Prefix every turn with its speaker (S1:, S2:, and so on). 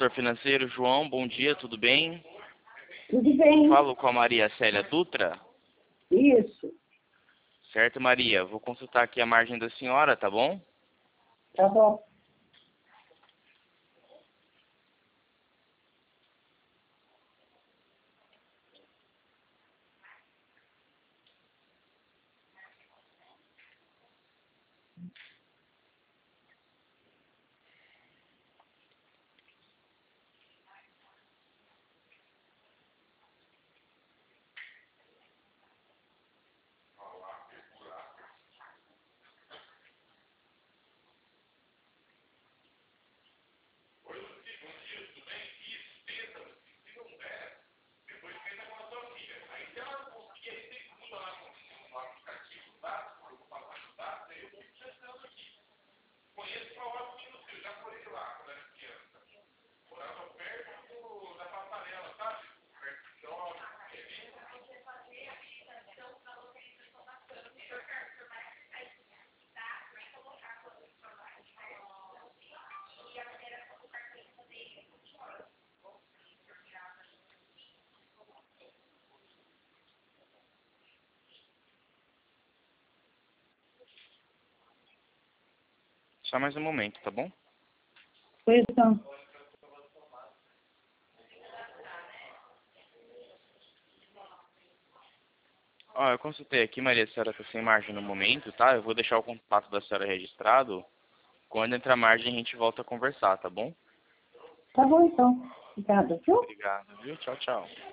S1: consultor financeiro, João, bom dia, tudo bem?
S2: Tudo bem?
S1: Falo com a Maria Célia Dutra.
S2: Isso,
S1: Certo, Maria? Vou consultar aqui a margem da senhora, tá bom?
S2: tá bom.
S1: Só mais um momento, tá bom?
S2: Pois não.
S1: Ó, eu consultei aqui, Maria, a senhora tá sem margem no momento, tá? Eu vou deixar o contato da senhora registrado. Quando entrar margem, a gente volta a conversar, tá bom?
S2: Tá bom então. Obrigada, viu?
S1: Obrigado, viu? Tchau, tchau.